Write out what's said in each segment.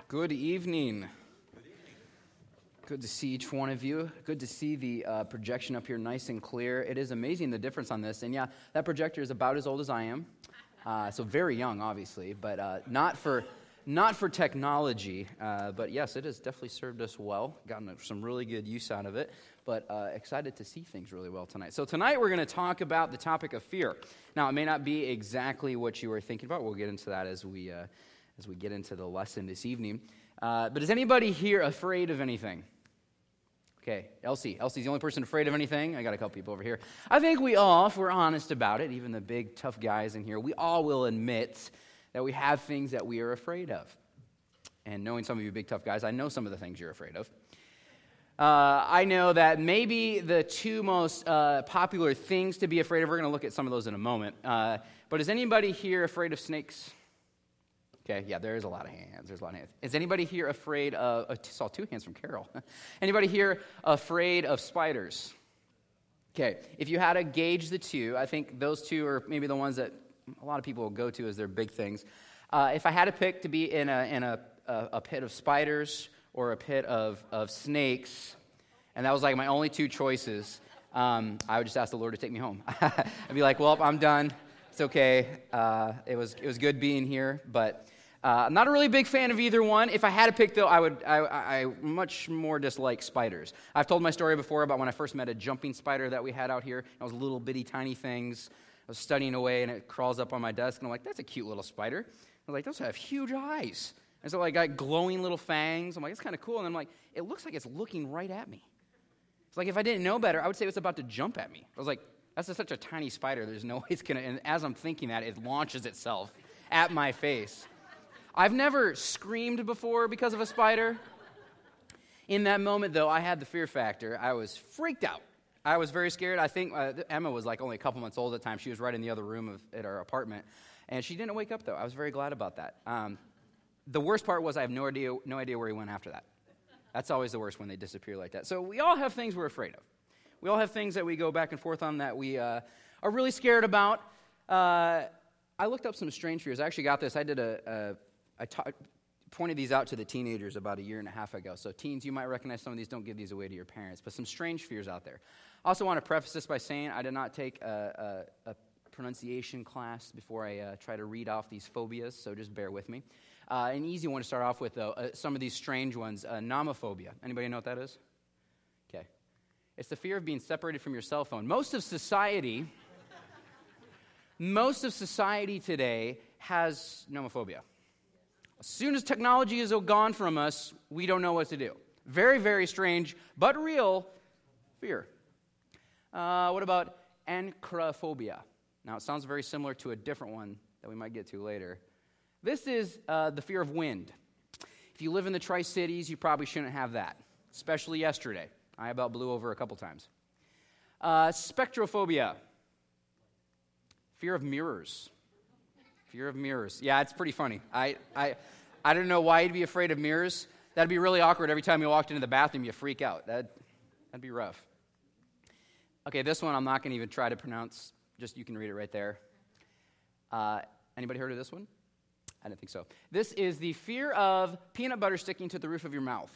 Good evening. Good to see each one of you. Good to see the projection up here nice and clear. It is amazing the difference on this. And yeah, that projector is about as old as I am. So very young, obviously, but not for technology. But yes, it has definitely served us well. Gotten some really good use out of it. But excited to see things really well tonight. So tonight we're going to talk about the topic of fear. Now, it may not be exactly what you were thinking about. We'll get into that as we get into the lesson this evening. But is anybody here afraid of anything? Okay, Elsie. Elsie's the only person afraid of anything. I got a couple people over here. I think we all, if we're honest about it, even the big, tough guys in here, we all will admit that we have things that we are afraid of. And knowing some of you big, tough guys, I know some of the things you're afraid of. I know that maybe the two most popular things to be afraid of, we're going to look at some of those in a moment. But is anybody here afraid of snakes? Okay, yeah, there's a lot of hands. Is anybody here afraid of, I saw two hands from Carol. Anybody here afraid of spiders? Okay, if you had to gauge the two, I think those two are maybe the ones that a lot of people will go to as their big things. If I had to pick to be in a pit of spiders or a pit of snakes, and that was like my only two choices, I would just ask the Lord to take me home. I'd be like, well, I'm done. It's okay. It was good being here, but I'm not a really big fan of either one. If I had to pick, though, I much more dislike spiders. I've told my story before about when I first met a jumping spider that we had out here. It was little bitty tiny things. I was studying away, and it crawls up on my desk, and I'm like, that's a cute little spider. I was like, those have huge eyes. And so I got glowing little fangs. I'm like, it's kind of cool. And I'm like, it looks like it's looking right at me. It's like if I didn't know better, I would say it was about to jump at me. I was like, that's such a tiny spider. There's no way it's going to, and as I'm thinking that, it launches itself at my face. I've never screamed before because of a spider. In that moment, though, I had the fear factor. I was freaked out. I was very scared. I think Emma was like only a couple months old at the time. She was right in the other room at our apartment. And she didn't wake up, though. I was very glad about that. The worst part was I have no idea where he went after that. That's always the worst when they disappear like that. So we all have things we're afraid of. We all have things that we go back and forth on that we are really scared about. I looked up some strange fears. I actually got this. I pointed these out to the teenagers about a year and a half ago. So teens, you might recognize some of these. Don't give these away to your parents. But some strange fears out there. I also want to preface this by saying I did not take a pronunciation class before I try to read off these phobias, so just bear with me. An easy one to start off with, though, some of these strange ones. Nomophobia. Anybody know what that is? Okay. It's the fear of being separated from your cell phone. Most of society today has nomophobia. As soon as technology is gone from us, we don't know what to do. Very, very strange, but real fear. What about anchorophobia? Now, it sounds very similar to a different one that we might get to later. This is the fear of wind. If you live in the Tri-Cities, you probably shouldn't have that, especially yesterday. I about blew over a couple times. Spectrophobia. Fear of mirrors. Fear of mirrors. Yeah, it's pretty funny. I don't know why you'd be afraid of mirrors. That'd be really awkward. Every time you walked into the bathroom, you freak out. That'd be rough. Okay, this one I'm not going to even try to pronounce. Just you can read it right there. Anybody heard of this one? I didn't think so. This is the fear of peanut butter sticking to the roof of your mouth.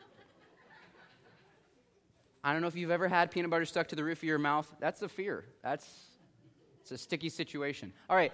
I don't know if you've ever had peanut butter stuck to the roof of your mouth. That's a fear. It's a sticky situation. All right.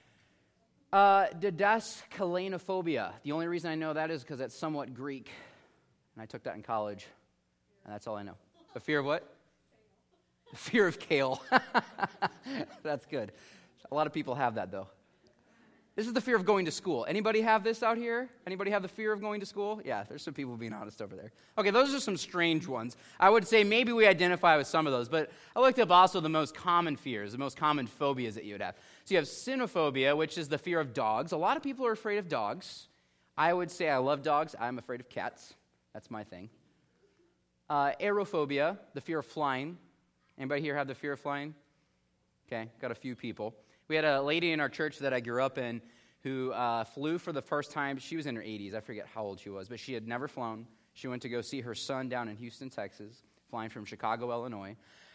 Didascalenophobia. The only reason I know that is because it's somewhat Greek, and I took that in college, and that's all I know. The fear of what? The fear of kale. That's good. A lot of people have that, though. This is the fear of going to school. Anybody have this out here? Anybody have the fear of going to school? Yeah, there's some people being honest over there. Okay, those are some strange ones. I would say maybe we identify with some of those, but I looked up also the most common fears, the most common phobias that you would have. So you have cynophobia, which is the fear of dogs. A lot of people are afraid of dogs. I would say I love dogs. I'm afraid of cats. That's my thing. Aerophobia, the fear of flying. Anybody here have the fear of flying? Okay, got a few people. We had a lady in our church that I grew up in who flew for the first time. She was in her 80s. I forget how old she was, but she had never flown. She went to go see her son down in Houston, Texas, flying from Chicago, Illinois.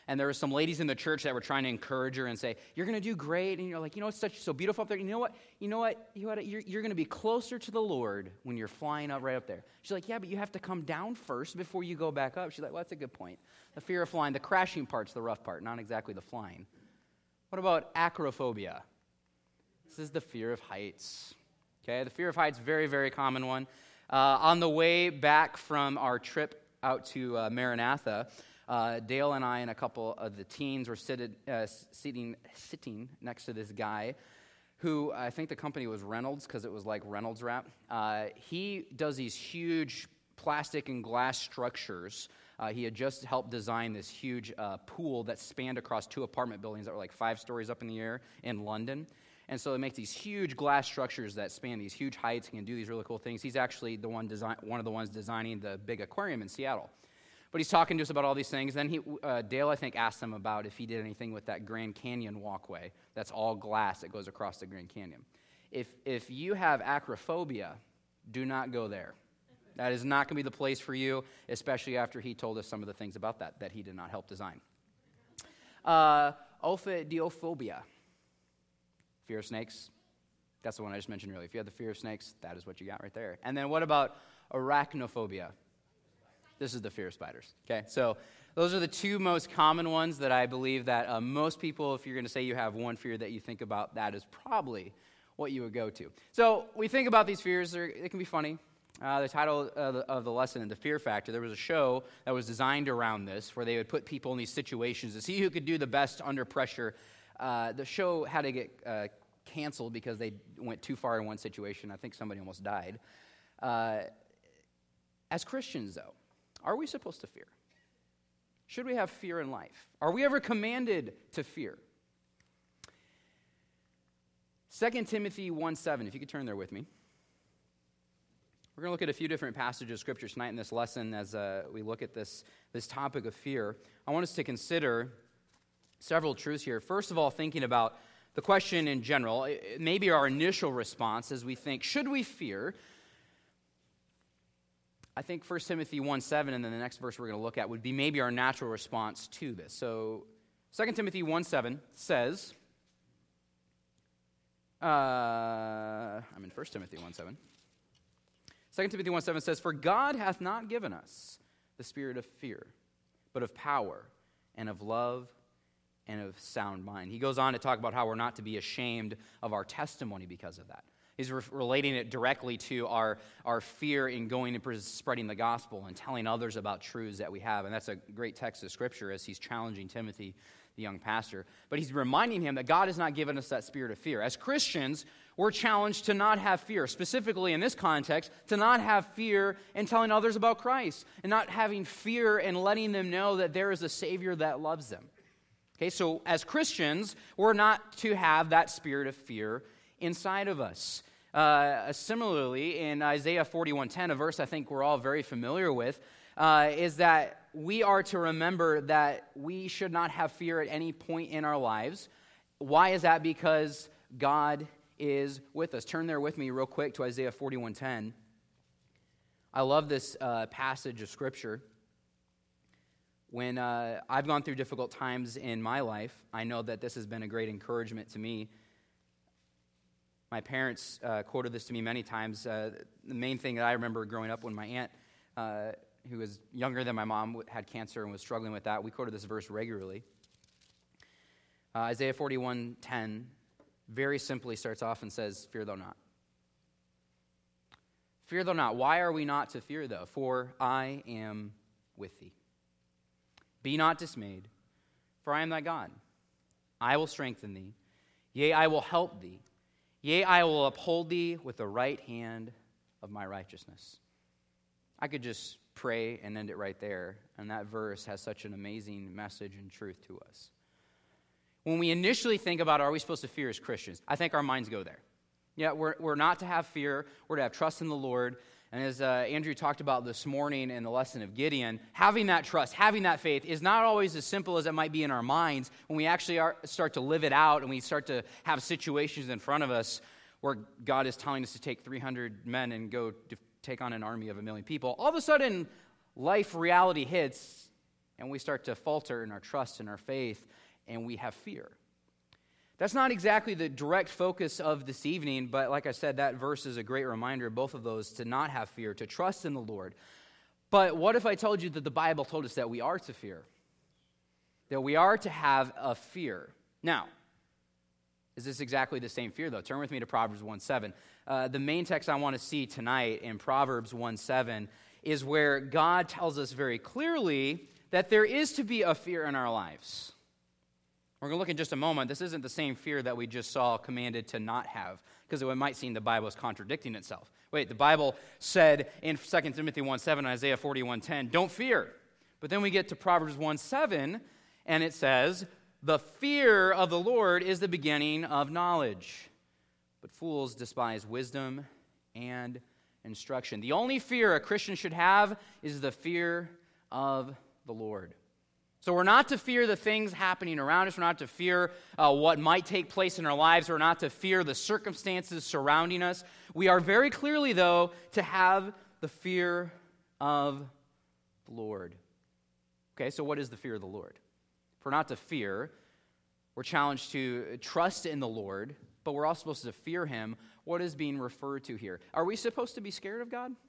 And there were some ladies in the church that were trying to encourage her and say, "You're going to do great." And you're like, it's so beautiful up there. You know what? You're going to be closer to the Lord when you're flying up right up there. She's like, "Yeah, but you have to come down first before you go back up." She's like, "Well, that's a good point. The fear of flying, the crashing part's the rough part, not exactly the flying." What about acrophobia? This is the fear of heights. Okay, the fear of heights, very, very common one. On the way back from our trip out to Maranatha, Dale and I and a couple of the teens were sitting next to this guy who, I think the company was Reynolds because it was like Reynolds Wrap. He does these huge plastic and glass structures. He had just helped design this huge pool that spanned across 2 apartment buildings that were like 5 stories up in the air in London. And so they make these huge glass structures that span these huge heights and can do these really cool things. He's actually one of the ones designing the big aquarium in Seattle. But he's talking to us about all these things. Then Dale, I think, asked him about if he did anything with that Grand Canyon walkway. That's all glass that goes across the Grand Canyon. If you have acrophobia, do not go there. That is not going to be the place for you, especially after he told us some of the things about that he did not help design. Ophidiophobia. Fear of snakes. That's the one I just mentioned earlier. If you have the fear of snakes, that is what you got right there. And then what about arachnophobia? This is the fear of spiders. Okay, so those are the 2 most common ones that I believe that most people, if you're going to say you have one fear that you think about, that is probably what you would go to. So we think about these fears. It can be funny. The title of the lesson, The Fear Factor, there was a show that was designed around this where they would put people in these situations to see who could do the best under pressure. The show had to get canceled because they went too far in one situation. I think somebody almost died. As Christians, though, are we supposed to fear? Should we have fear in life? Are we ever commanded to fear? 2 Timothy 1:7, if you could turn there with me. We're going to look at a few different passages of Scripture tonight in this lesson as we look at this topic of fear. I want us to consider several truths here. First of all, thinking about the question in general, maybe our initial response as we think, should we fear? I think 1 Timothy 1:7 and then the next verse we're going to look at would be maybe our natural response to this. So 2 Timothy 1:7 says, I'm in 1 Timothy 1:7. 2 Timothy 1:7 says, "For God hath not given us the spirit of fear, but of power and of love and of sound mind." He goes on to talk about how we're not to be ashamed of our testimony because of that. He's relating it directly to our fear in going and spreading the gospel and telling others about truths that we have. And that's a great text of Scripture as he's challenging Timothy, the young pastor. But he's reminding him that God has not given us that spirit of fear. As Christians, we're challenged to not have fear. Specifically in this context, to not have fear in telling others about Christ. And not having fear in letting them know that there is a Savior that loves them. Okay, so as Christians, we're not to have that spirit of fear inside of us. Similarly, in Isaiah 41:10, a verse I think we're all very familiar with, is that we are to remember that we should not have fear at any point in our lives. Why is that? Because God is with us. Turn there with me real quick to Isaiah 41:10. I love this passage of Scripture. When I've gone through difficult times in my life, I know that this has been a great encouragement to me. My parents quoted this to me many times. The main thing that I remember growing up when my aunt, who was younger than my mom, had cancer and was struggling with that, we quoted this verse regularly. Isaiah 41:10 very simply starts off and says, "Fear thou not." Fear thou not. Why are we not to fear, though? "For I am with thee. Be not dismayed, for I am thy God. I will strengthen thee. Yea, I will help thee. Yea, I will uphold thee with the right hand of my righteousness." I could just pray and end it right there, and that verse has such an amazing message and truth to us. When we initially think about, are we supposed to fear as Christians, I think our minds go there. Yeah, we're not to have fear. We're to have trust in the Lord. And as Andrew talked about this morning in the lesson of Gideon, having that trust, having that faith is not always as simple as it might be in our minds when we actually start to live it out and we start to have situations in front of us where God is telling us to take 300 men and go to take on an army of 1 million people. All of a sudden, life reality hits, and we start to falter in our trust and our faith, and we have fear. That's not exactly the direct focus of this evening, but like I said, that verse is a great reminder, both of those, to not have fear, to trust in the Lord. But what if I told you that the Bible told us that we are to fear? That we are to have a fear. Now, is this exactly the same fear, though? Turn with me to Proverbs 1:7. The main text I want to see tonight in Proverbs 1:7 is where God tells us very clearly that there is to be a fear in our lives. We're going to look in just a moment. This isn't the same fear that we just saw commanded to not have, because it might seem the Bible is contradicting itself. Wait, the Bible said in 2 Timothy 1:7 and Isaiah 41:10, don't fear. But then we get to Proverbs 1:7, and it says, the fear of the Lord is the beginning of knowledge, but fools despise wisdom and instruction. The only fear a Christian should have is the fear of the Lord. So we're not to fear the things happening around us. We're not to fear what might take place in our lives. We're not to fear the circumstances surrounding us. We are very clearly, though, to have the fear of the Lord. Okay, so what is the fear of the Lord? If we're not to fear, we're challenged to trust in the Lord, but we're also supposed to fear him. What is being referred to here? Are we supposed to be scared of God?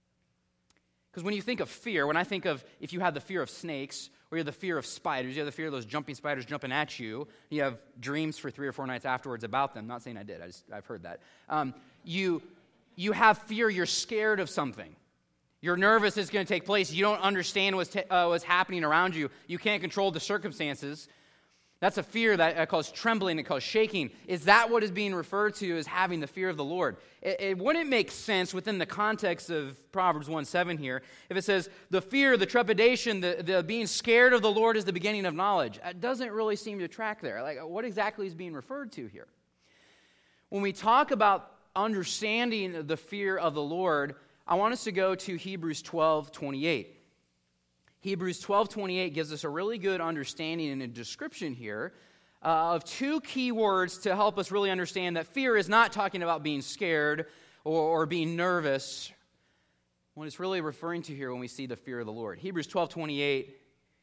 Because when you think of fear, when I think of if you have the fear of snakes, or you have the fear of spiders, you have the fear of those jumping spiders jumping at you, you have dreams for 3 or 4 nights afterwards about them. Not saying I did, I've heard that. You have fear, you're scared of something. You're nervous it's going to take place. You don't understand what's happening around you. You can't control the circumstances. That's a fear that causes trembling, it causes shaking. Is that what is being referred to as having the fear of the Lord? It wouldn't make sense within the context of Proverbs 1:7 here if it says the fear, the trepidation, the being scared of the Lord is the beginning of knowledge. It doesn't really seem to track there. Like, what exactly is being referred to here? When we talk about understanding the fear of the Lord, I want us to go to Hebrews 12:28. Hebrews 12:28 gives us a really good understanding and a description here of 2 key words to help us really understand that fear is not talking about being scared or being nervous. What it's really referring to here when we see the fear of the Lord. Hebrews 12:28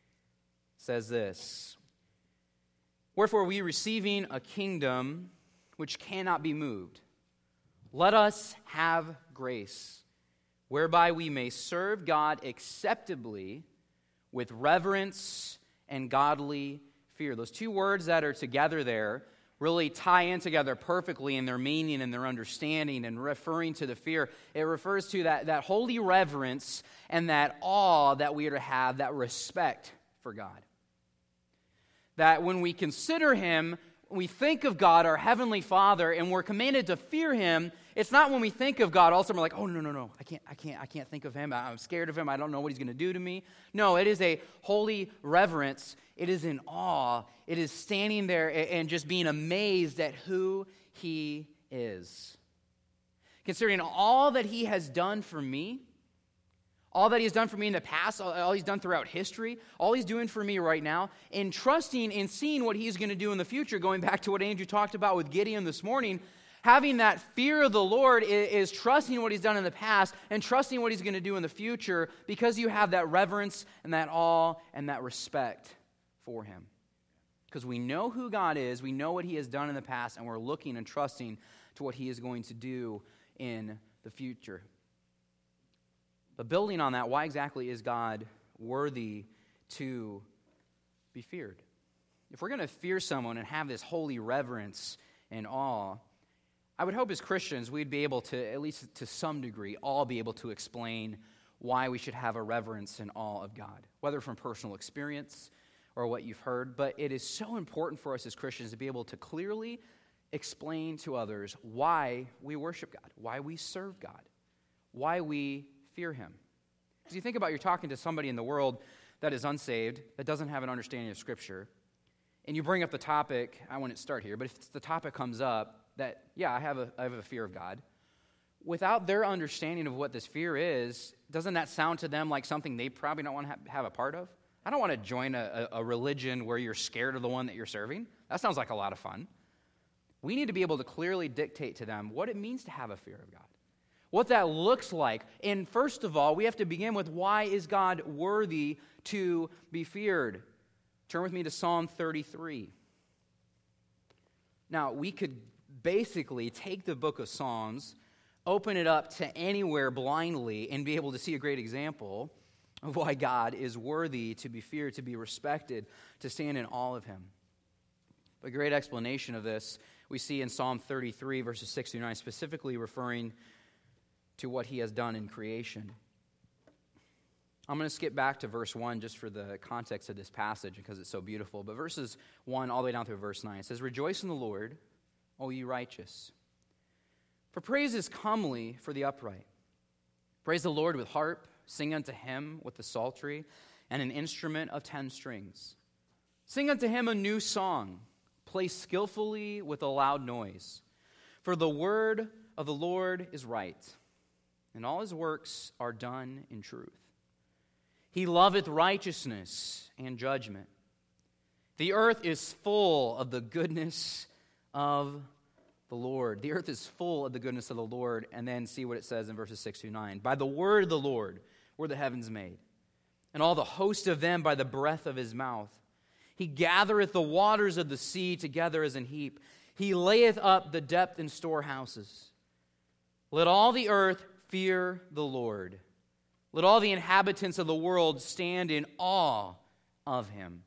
says this, wherefore we receiving a kingdom which cannot be moved, let us have grace, whereby we may serve God acceptably with reverence and godly fear. Those 2 words that are together there really tie in together perfectly in their meaning and their understanding and referring to the fear. It refers to that holy reverence and that awe that we are to have, that respect for God. That when we consider him, we think of God, our Heavenly Father, and we're commanded to fear him. It's not when we think of God, all of a sudden we're like, oh, no, I can't think of him. I'm scared of him. I don't know what he's going to do to me. No, it is a holy reverence. It is an awe. It is standing there and just being amazed at who he is. Considering all that he has done for me, all that he has done for me in the past, all he's done throughout history, all he's doing for me right now, and trusting and seeing what he's going to do in the future, going back to what Andrew talked about with Gideon this morning, having that fear of the Lord is trusting what he's done in the past and trusting what he's going to do in the future because you have that reverence and that awe and that respect for him. Because we know who God is, we know what he has done in the past, and we're looking and trusting to what he is going to do in the future. But building on that, why exactly is God worthy to be feared? If we're going to fear someone and have this holy reverence and awe, I would hope as Christians we'd be able to, at least to some degree, all be able to explain why we should have a reverence and awe of God, whether from personal experience or what you've heard. But it is so important for us as Christians to be able to clearly explain to others why we worship God, why we serve God, why we fear him. Because you think about you're talking to somebody in the world that is unsaved, that doesn't have an understanding of Scripture, and you bring up the topic, I wouldn't start here, but if the topic comes up that, yeah, I have a fear of God, without their understanding of what this fear is, doesn't that sound to them like something they probably don't want to have a part of? I don't want to join a religion where you're scared of the one that you're serving. That sounds like a lot of fun. We need to be able to clearly dictate to them what it means to have a fear of God. what that looks like. And first of all, we have to begin with, why is God worthy to be feared? Turn with me to Psalm 33. Now, we could basically take the book of Psalms, open it up to anywhere blindly, and be able to see a great example of why God is worthy to be feared, to be respected, to stand in awe of him. A great explanation of this we see in Psalm 33, verses 6 through 9, specifically referring to what he has done in creation. I'm going to skip back to verse 1 just for the context of this passage because it's so beautiful. But verses 1 all the way down through verse 9, it says, "Rejoice in the Lord, O ye righteous. For praise is comely for the upright. Praise the Lord with harp, sing unto him with the psaltery, and an instrument of 10 strings. Sing unto him a new song, play skillfully with a loud noise. For the word of the Lord is right, and all his works are done in truth. He loveth righteousness and judgment. The earth is full of the goodness of the Lord." The earth is full of the goodness of the Lord. And then see what it says in verses 6 through 9. "By the word of the Lord were the heavens made, and all the host of them by the breath of his mouth. He gathereth the waters of the sea together as an heap. He layeth up the depth in storehouses. Let all the earth fear the Lord. Let all the inhabitants of the world stand in awe of him.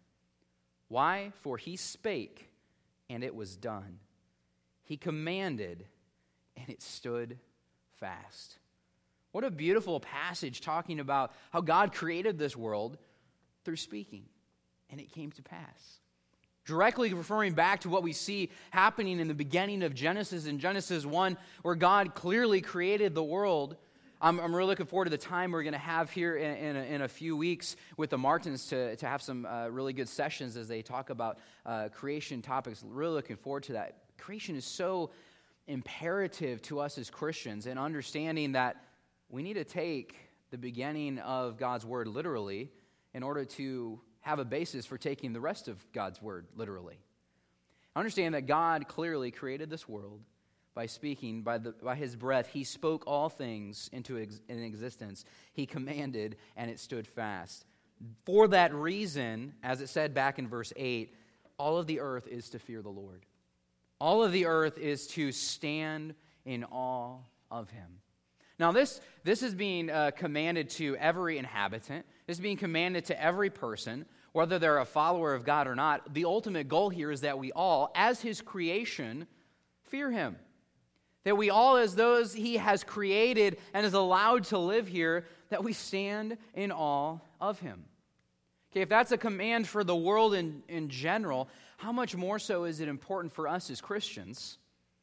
Why? For he spake, and it was done. He commanded, and it stood fast." What a beautiful passage talking about how God created this world through speaking, and it came to pass. Directly referring back to what we see happening in the beginning of Genesis, in Genesis 1, where God clearly created the world. I'm really looking forward to the time we're going to have here in a few weeks with the Martins to have some really good sessions as they talk about creation topics. Really looking forward to that. Creation is so imperative to us as Christians, and understanding that we need to take the beginning of God's word literally in order to have a basis for taking the rest of God's word literally. Understand that God clearly created this world by speaking, by his breath. He spoke all things into existence. He commanded, and it stood fast. For that reason, as it said back in verse 8, all of the earth is to fear the Lord. All of the earth is to stand in awe of him. Now, this is being commanded to every inhabitant. This is being commanded to every person, whether they're a follower of God or not. The ultimate goal here is that we all, as his creation, fear him. That we all, as those he has created and is allowed to live here, that we stand in awe of him. Okay, if that's a command for the world in general, how much more so is it important for us as Christians?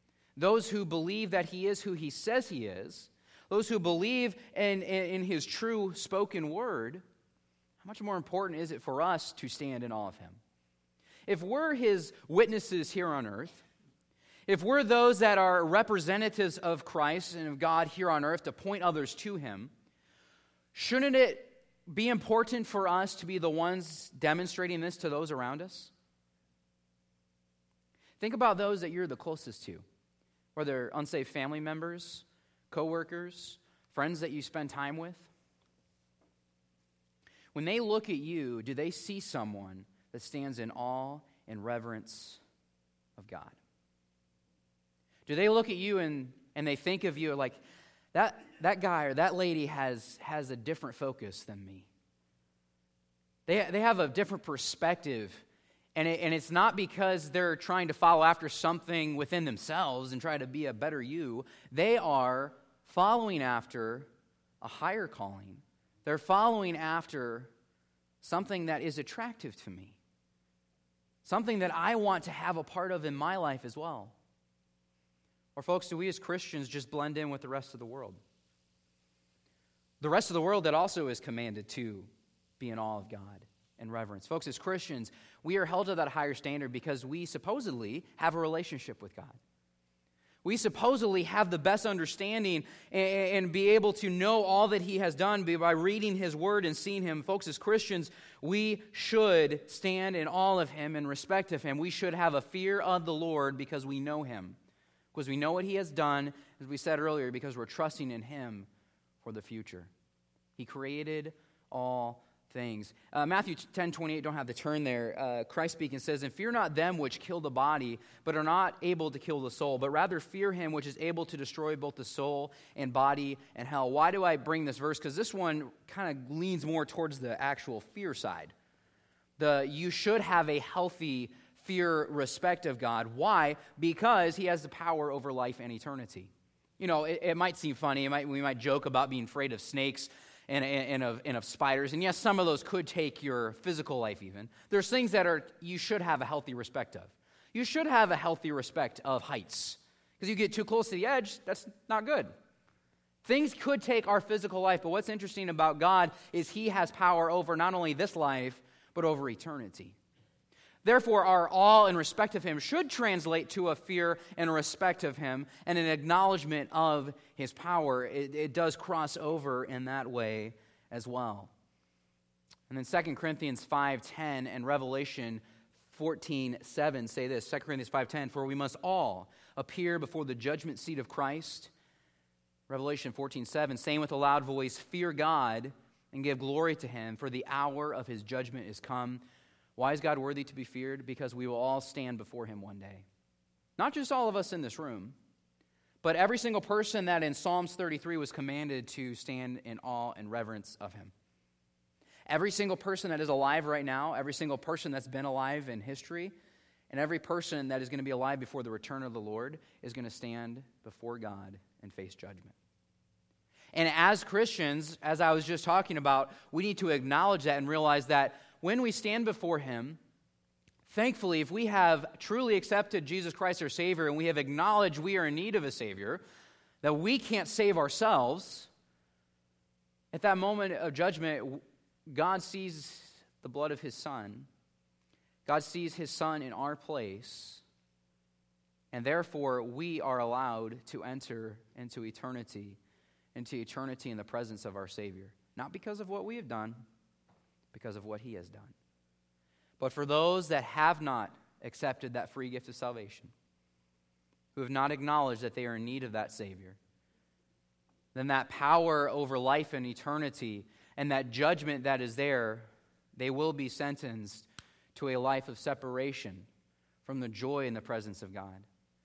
Those who believe that he is who he says he is, those who believe in his true spoken word, how much more important is it for us to stand in awe of him? If we're his witnesses here on earth, if we're those that are representatives of Christ and of God here on earth to point others to him, shouldn't it be important for us to be the ones demonstrating this to those around us? Think about those that you're the closest to, whether unsaved family members, coworkers, friends that you spend time with. When they look at you, do they see someone that stands in awe and reverence of God? Do they look at you and they think of you like, that guy or that lady has a different focus than me? They have a different perspective, and it's not because they're trying to follow after something within themselves and try to be a better you. They are following after a higher calling. They're following after something that is attractive to me, something that I want to have a part of in my life as well. Or folks, do we as Christians just blend in with the rest of the world? The rest of the world that also is commanded to be in awe of God and reverence. Folks, as Christians, we are held to that higher standard because we supposedly have a relationship with God. We supposedly have the best understanding and be able to know all that he has done by reading his word and seeing him. Folks, as Christians, we should stand in awe of him and respect of him. We should have a fear of the Lord because we know him. Because we know what he has done, as we said earlier, because we're trusting in him for the future. He created all things. Matthew 10:28, don't have to turn there. Christ speaking says, "And fear not them which kill the body, but are not able to kill the soul, but rather fear him which is able to destroy both the soul and body and hell." Why do I bring this verse? Because this one kind of leans more towards the actual fear side. You should have a healthy fear, respect of God. Why? Because he has the power over life and eternity. You know, it might seem funny. We might joke about being afraid of snakes and of spiders. And yes, some of those could take your physical life even. There's things that you should have a healthy respect of. You should have a healthy respect of heights. Because you get too close to the edge, that's not good. Things could take our physical life, but what's interesting about God is he has power over not only this life, but over eternity. Therefore, our awe and respect of him should translate to a fear and a respect of him and an acknowledgement of his power. It does cross over in that way as well. And then 2 Corinthians 5:10 and Revelation 14:7 say this. 2 Corinthians 5:10, "For we must all appear before the judgment seat of Christ." Revelation 14:7, saying with a loud voice, "Fear God and give glory to him, for the hour of his judgment is come." Why is God worthy to be feared? Because we will all stand before him one day. Not just all of us in this room, but every single person that in Psalms 33 was commanded to stand in awe and reverence of him. Every single person that is alive right now, every single person that's been alive in history, and every person that is going to be alive before the return of the Lord is going to stand before God and face judgment. And as Christians, as I was just talking about, we need to acknowledge that and realize that when we stand before him, thankfully, if we have truly accepted Jesus Christ our Savior and we have acknowledged we are in need of a Savior, that we can't save ourselves, at that moment of judgment, God sees the blood of his Son. God sees his Son in our place, and therefore we are allowed to enter into eternity in the presence of our Savior. Not because of what we have done, because of what he has done. But for those that have not accepted that free gift of salvation, who have not acknowledged that they are in need of that Savior, then that power over life and eternity and that judgment that is there, they will be sentenced to a life of separation from the joy in the presence of God.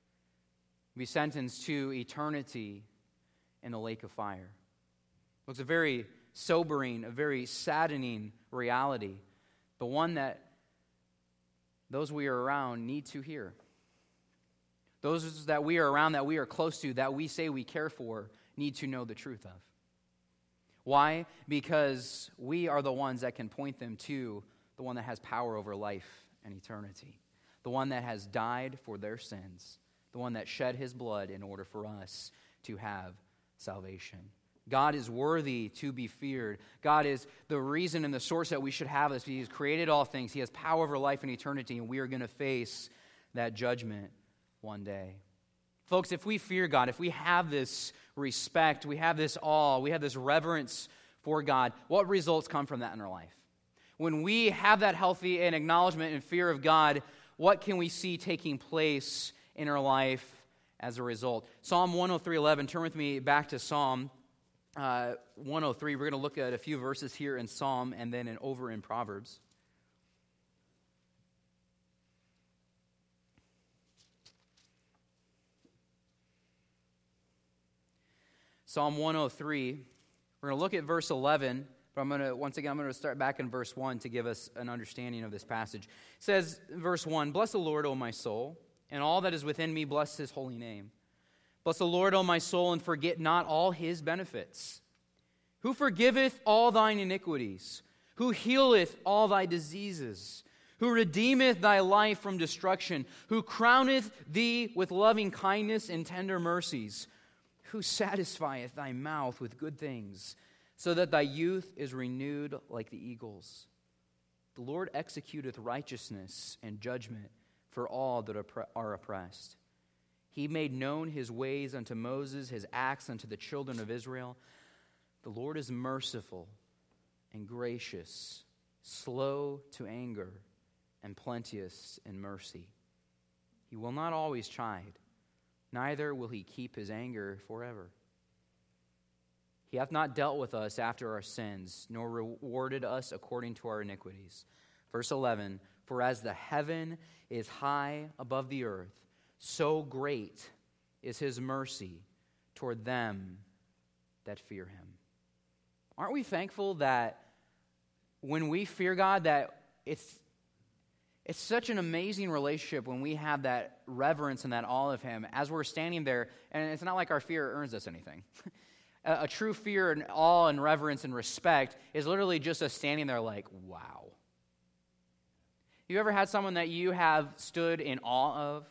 Be sentenced to eternity in the lake of fire. It's a very sobering, a very saddening reality, but one that those we are around need to hear. Those that we are around, that we are close to, that we say we care for, need to know the truth of. Why? Because we are the ones that can point them to the one that has power over life and eternity, the one that has died for their sins, the one that shed his blood in order for us to have salvation. God is worthy to be feared. God is the reason and the source that we should have this. He has created all things. He has power over life and eternity, and we are going to face that judgment one day. Folks, if we fear God, if we have this respect, we have this awe, we have this reverence for God, what results come from that in our life? When we have that healthy and acknowledgement and fear of God, what can we see taking place in our life as a result? Psalm 103:11, turn with me back to Psalm 103. We're going to look at a few verses here in Psalm and then over in Proverbs. Psalm 103. We're going to look at verse 11, but I'm going to start back in verse 1 to give us an understanding of this passage. It says, verse 1, "Bless the Lord, O my soul, and all that is within me, bless his holy name. Bless the Lord, O my soul, and forget not all his benefits. Who forgiveth all thine iniquities, who healeth all thy diseases, who redeemeth thy life from destruction, who crowneth thee with loving kindness and tender mercies, who satisfieth thy mouth with good things, so that thy youth is renewed like the eagles. The Lord executeth righteousness and judgment for all that are oppressed. He made known his ways unto Moses, his acts unto the children of Israel. The Lord is merciful and gracious, slow to anger, and plenteous in mercy. He will not always chide, neither will he keep his anger forever. He hath not dealt with us after our sins, nor rewarded us according to our iniquities. Verse 11, for as the heaven is high above the earth, so great is his mercy toward them that fear him. Aren't we thankful that when we fear God, that it's such an amazing relationship when we have that reverence and that awe of him as we're standing there, and it's not like our fear earns us anything. A true fear and awe and reverence and respect is literally just us standing there like, wow. You ever had someone that you have stood in awe of?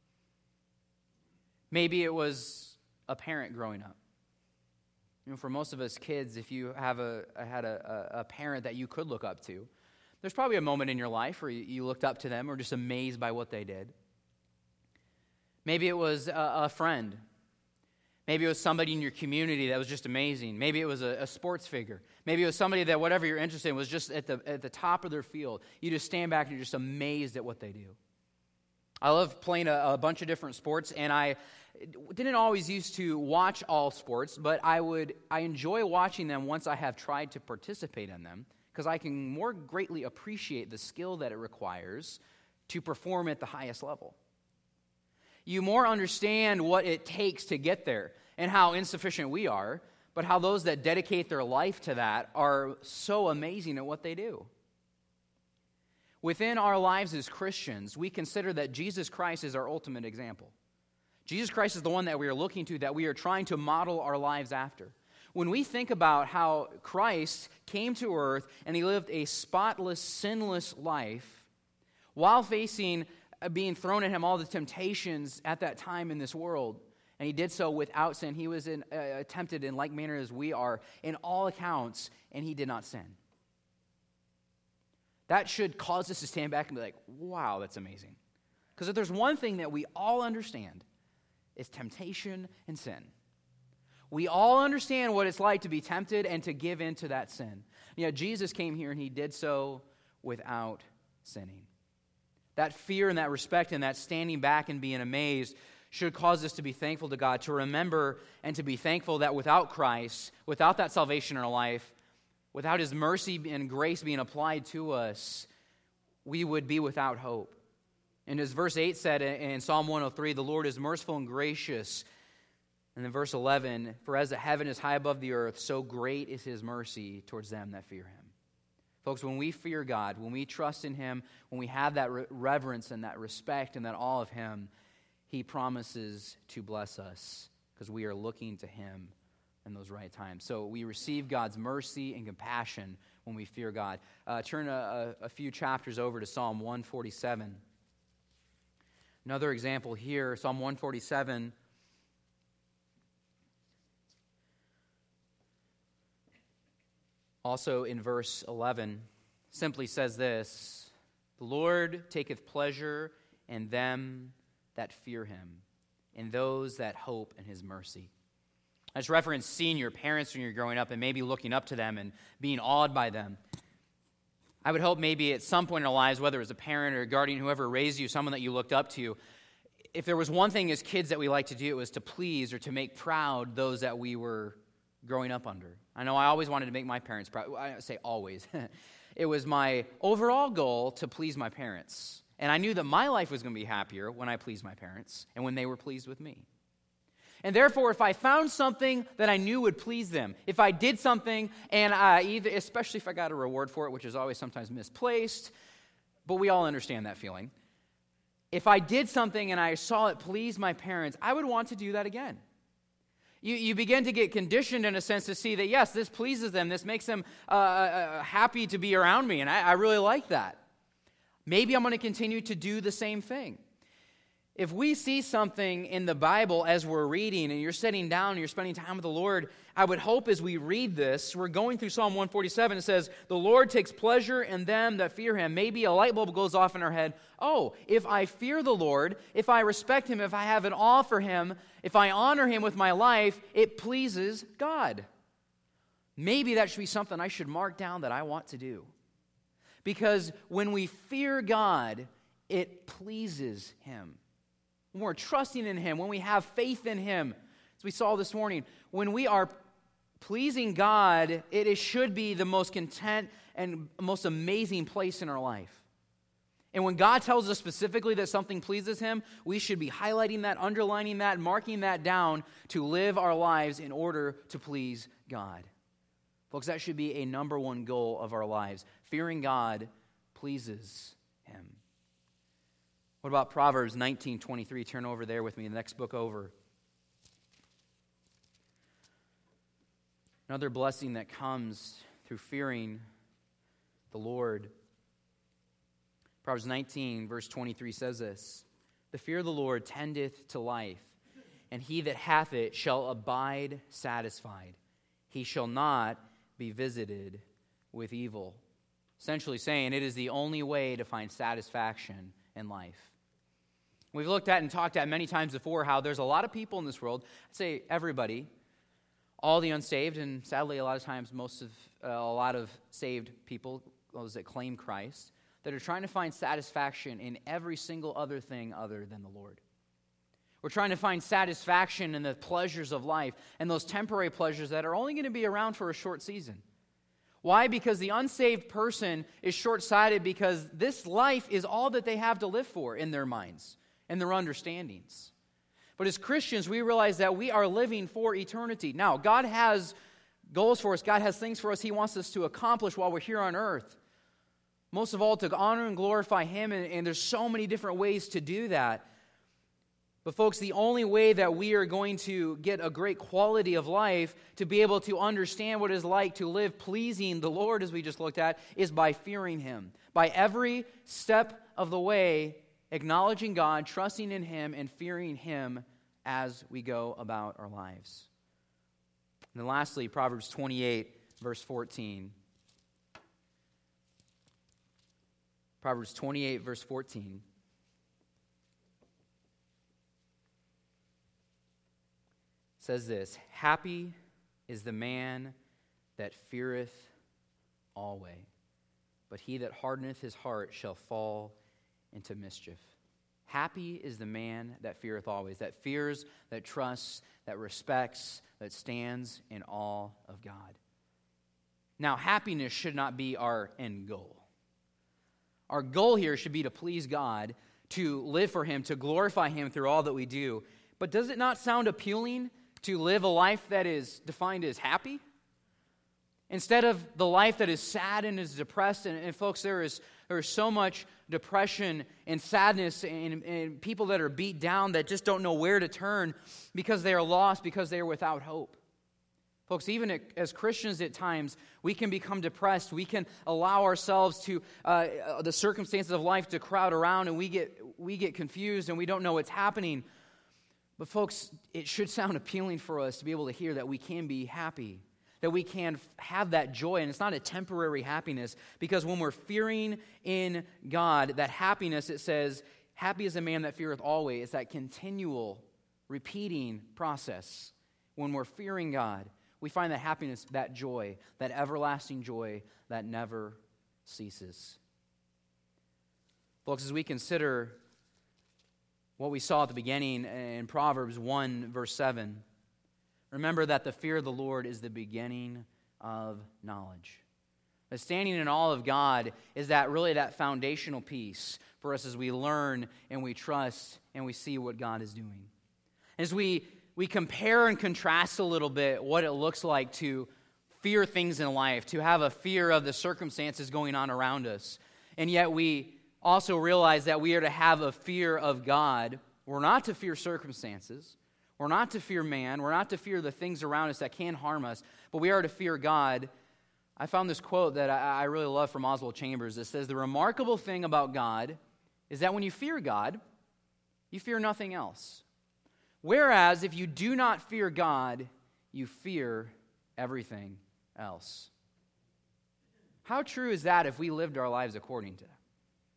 Maybe it was a parent growing up. You know, for most of us kids, if you have had a parent that you could look up to, there's probably a moment in your life where you looked up to them or just amazed by what they did. Maybe it was a friend. Maybe it was somebody in your community that was just amazing. Maybe it was a sports figure. Maybe it was somebody that whatever you're interested in was just at the top of their field. You just stand back and you're just amazed at what they do. I love playing a bunch of different sports, and I didn't always used to watch all sports, but I enjoy watching them once I have tried to participate in them, because I can more greatly appreciate the skill that it requires to perform at the highest level. You more understand what it takes to get there and how insufficient we are, but how those that dedicate their life to that are so amazing at what they do. Within our lives as Christians, we consider that Jesus Christ is our ultimate example. Jesus Christ is the one that we are looking to, that we are trying to model our lives after. When we think about how Christ came to earth and he lived a spotless, sinless life while facing being thrown at him all the temptations at that time in this world, and he did so without sin. He was tempted in like manner as we are in all accounts, and he did not sin. That should cause us to stand back and be like, wow, that's amazing. Because if there's one thing that we all understand, it's temptation and sin. We all understand what it's like to be tempted and to give in to that sin. You know, Jesus came here and he did so without sinning. That fear and that respect and that standing back and being amazed should cause us to be thankful to God, to remember and to be thankful that without Christ, without that salvation in our life, without his mercy and grace being applied to us, we would be without hope. And as verse 8 said in Psalm 103, the Lord is merciful and gracious. And then verse 11, for as the heaven is high above the earth, so great is his mercy towards them that fear him. Folks, when we fear God, when we trust in him, when we have that reverence and that respect and that awe of him, he promises to bless us because we are looking to him in those right times. So we receive God's mercy and compassion when we fear God. Turn a few chapters over to Psalm 147. Another example here, Psalm 147. Also in verse 11, simply says this, the Lord taketh pleasure in them that fear him, in those that hope in his mercy. I just referenced seeing your parents when you're growing up and maybe looking up to them and being awed by them. I would hope maybe at some point in our lives, whether it was a parent or a guardian, whoever raised you, someone that you looked up to, if there was one thing as kids that we liked to do, it was to please or to make proud those that we were growing up under. I know I always wanted to make my parents proud. I say always. It was my overall goal to please my parents. And I knew that my life was going to be happier when I pleased my parents and when they were pleased with me. And therefore, if I found something that I knew would please them, if I did something, and especially if I got a reward for it, which is always sometimes misplaced, but we all understand that feeling. If I did something and I saw it please my parents, I would want to do that again. You begin to get conditioned in a sense to see that, yes, this pleases them. This makes them happy to be around me, and I really like that. Maybe I'm going to continue to do the same thing. If we see something in the Bible as we're reading and you're sitting down and you're spending time with the Lord, I would hope as we read this, we're going through Psalm 147, it says, the Lord takes pleasure in them that fear him. Maybe a light bulb goes off in our head. Oh, if I fear the Lord, if I respect him, if I have an awe for him, if I honor him with my life, it pleases God. Maybe that should be something I should mark down that I want to do. Because when we fear God, it pleases him. when we're trusting in Him, when we have faith in Him, as we saw this morning, when we are pleasing God, it should be the most content and most amazing place in our life. And when God tells us specifically that something pleases Him, we should be highlighting that, underlining that, marking that down to live our lives in order to please God. Folks, that should be a number one goal of our lives. Fearing God pleases Him. What about Proverbs 19:23? Turn over there with me, the next book over. Another blessing that comes through fearing the Lord. Proverbs 19, verse 23 says this, "The fear of the Lord tendeth to life, and he that hath it shall abide satisfied. He shall not be visited with evil." Essentially saying it is the only way to find satisfaction in life. We've looked at and talked at many times before how there's a lot of people in this world, I'd say everybody, all the unsaved, and sadly a lot of times a lot of saved people, those that claim Christ, that are trying to find satisfaction in every single other thing other than the Lord. We're trying to find satisfaction in the pleasures of life and those temporary pleasures that are only going to be around for a short season. Why? Because the unsaved person is short-sighted because this life is all that they have to live for in their minds and their understandings. But as Christians, we realize that we are living for eternity. Now, God has goals for us. God has things for us He wants us to accomplish while we're here on earth. Most of all, to honor and glorify Him, and there's so many different ways to do that. But folks, the only way that we are going to get a great quality of life, to be able to understand what it is like to live pleasing the Lord, as we just looked at, is by fearing Him. By every step of the way, acknowledging God, trusting in Him, and fearing Him as we go about our lives. And then lastly, Proverbs 28, verse 14. Proverbs 28, verse 14. Says this, "Happy is the man that feareth always, but he that hardeneth his heart shall fall into mischief." Happy is the man that feareth always, that fears, that trusts, that respects, that stands in awe of God. Now, happiness should not be our end goal. Our goal here should be to please God, to live for Him, to glorify Him through all that we do. But does it not sound appealing to live a life that is defined as happy? Instead of the life that is sad and is depressed, and folks, there is so much depression and sadness and people that are beat down that just don't know where to turn because they are lost, because they are without hope. Folks, even as Christians at times, we can become depressed. We can allow ourselves to the circumstances of life to crowd around, and we get confused and we don't know what's happening. But folks, it should sound appealing for us to be able to hear that we can be happy, that we can have that joy, and it's not a temporary happiness, because when we're fearing in God, that happiness, it says, "Happy is a man that feareth always." It's that continual, repeating process. When we're fearing God, we find that happiness, that joy, that everlasting joy that never ceases. Folks, as we consider what we saw at the beginning in Proverbs 1, verse 7, remember that the fear of the Lord is the beginning of knowledge. The standing in awe of God is that foundational piece for us as we learn and we trust and we see what God is doing. As we compare and contrast a little bit what it looks like to fear things in life, to have a fear of the circumstances going on around us, and yet we also realize that we are to have a fear of God. We're not to fear circumstances. We're not to fear man. We're not to fear the things around us that can harm us, but we are to fear God. I found this quote that I really love from Oswald Chambers. It says, "The remarkable thing about God is that when you fear God, you fear nothing else. Whereas if you do not fear God, you fear everything else." How true is that if we lived our lives according to that?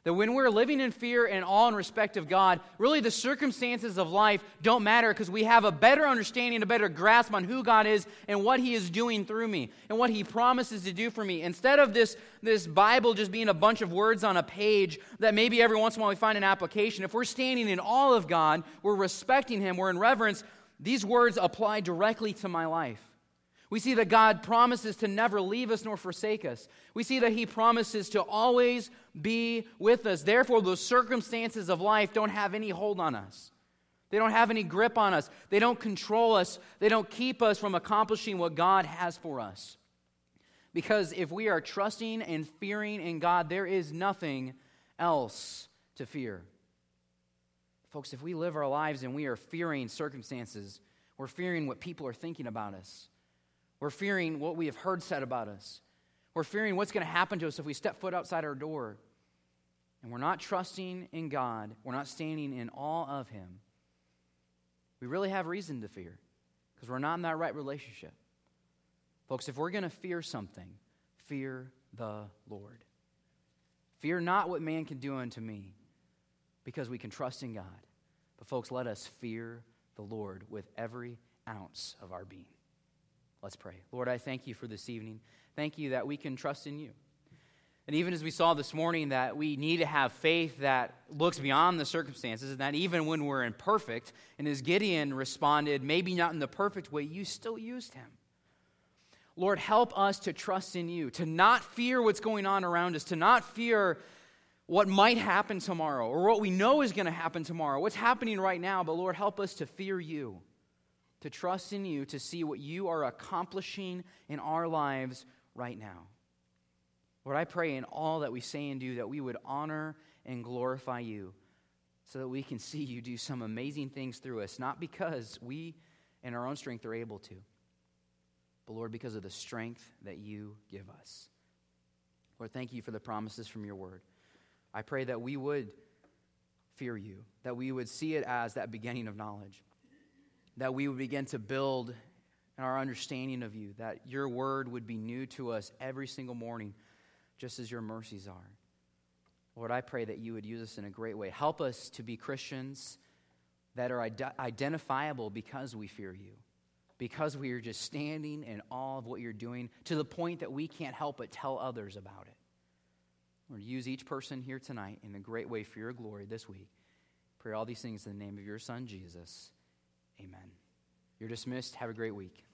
That when we're living in fear and awe and respect of God, really the circumstances of life don't matter because we have a better understanding, a better grasp on who God is and what He is doing through me and what He promises to do for me. Instead of this Bible just being a bunch of words on a page that maybe every once in a while we find an application, if we're standing in awe of God, we're respecting Him, we're in reverence, these words apply directly to my life. We see that God promises to never leave us nor forsake us. We see that He promises to always be with us. Therefore, those circumstances of life don't have any hold on us. They don't have any grip on us. They don't control us. They don't keep us from accomplishing what God has for us. Because if we are trusting and fearing in God, there is nothing else to fear. Folks, if we live our lives and we are fearing circumstances, we're fearing what people are thinking about us. We're fearing what we have heard said about us. We're fearing what's going to happen to us if we step foot outside our door. And we're not trusting in God. We're not standing in awe of Him. We really have reason to fear because we're not in that right relationship. Folks, if we're going to fear something, fear the Lord. Fear not what man can do unto me because we can trust in God. But folks, let us fear the Lord with every ounce of our being. Let's pray. Lord, I thank You for this evening. Thank You that we can trust in You. And even as we saw this morning that we need to have faith that looks beyond the circumstances, and that even when we're imperfect, and as Gideon responded, maybe not in the perfect way, You still used him. Lord, help us to trust in You, to not fear what's going on around us, to not fear what might happen tomorrow, or what we know is going to happen tomorrow, what's happening right now, but Lord, help us to fear You, to trust in You, to see what You are accomplishing in our lives right now. Lord, I pray in all that we say and do that we would honor and glorify You so that we can see You do some amazing things through us, not because we in our own strength are able to, but Lord, because of the strength that You give us. Lord, thank You for the promises from Your word. I pray that we would fear You, that we would see it as that beginning of knowledge, that we would begin to build in our understanding of You, that Your word would be new to us every single morning, just as Your mercies are. Lord, I pray that You would use us in a great way. Help us to be Christians that are identifiable because we fear You, because we are just standing in awe of what You're doing to the point that we can't help but tell others about it. Lord, use each person here tonight in a great way for Your glory this week. Pray all these things in the name of Your Son, Jesus. Amen. You're dismissed. Have a great week.